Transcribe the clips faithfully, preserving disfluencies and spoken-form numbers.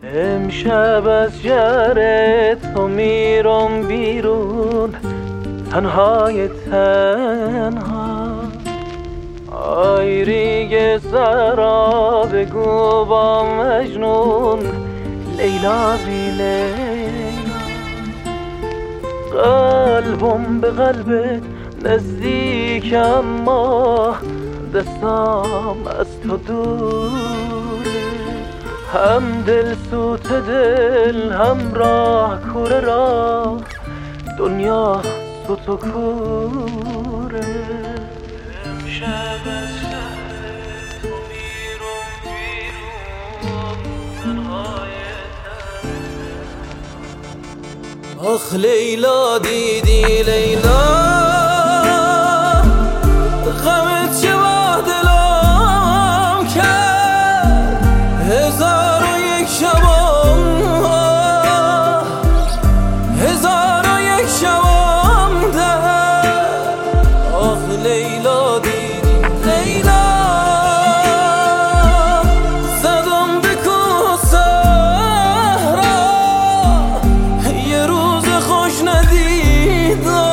امشب از جره تو میرم بیرون، تنهای تنها. آی ریگ سرا بگو با مجنون، لیلا بی لیلا. قلبم به قلبت نزدیک اما دستام از تو دوره، هم دل سوت دل هم راه کوره راه، دنیا سوت و کوره. امشب از شهر تو میرم بیرون، تنهای تنها. آخ لیلا دیدی لیلا، غمت چه با دلم کرد، هزار و یک شبم هزار و یک شبم ده. آخ لیلا دیدی لیلا، زدم به کوه صحرا، یه روز خوش ندیدم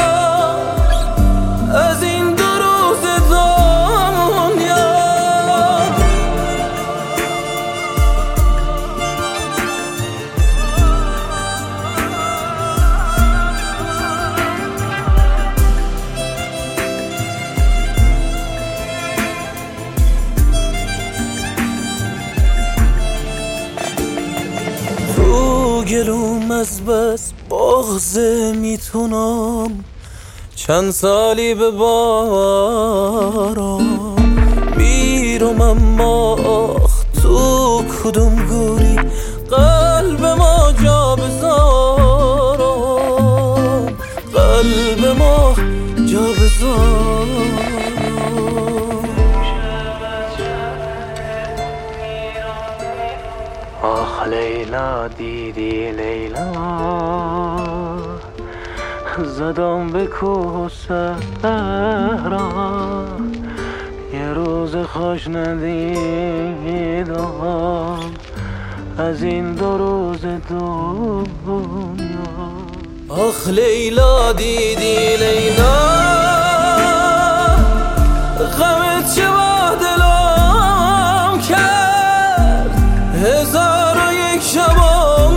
از این دو روز دنیا. رو گلوم از بس بغضه میتونم چند سالی به بارم میرم، اما آخ تو کدوم گوری قلب ما جا بذارم، قلب ما جا بذارم. آخ لیلا دیدی لیلا، زدم به کوه صحرا، یه روز خوش ندیدم از این دو روز دنیا. آخ لیلا دیدی لیلا، غمت چه با دلم کرد، هزار و یک شبم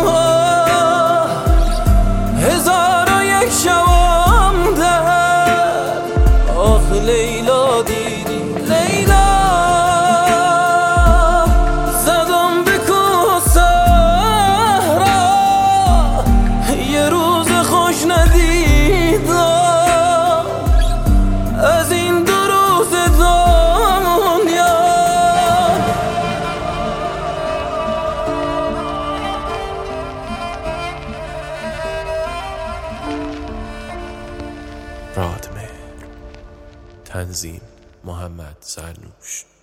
هزار و یک شبم ده. آخ لیلا دیدی لیلا، زدم به کوه صحرا، یه روز خوش ندیدم از این دو روز دنیا. رادمهر. تنظیم محمد زرنوش.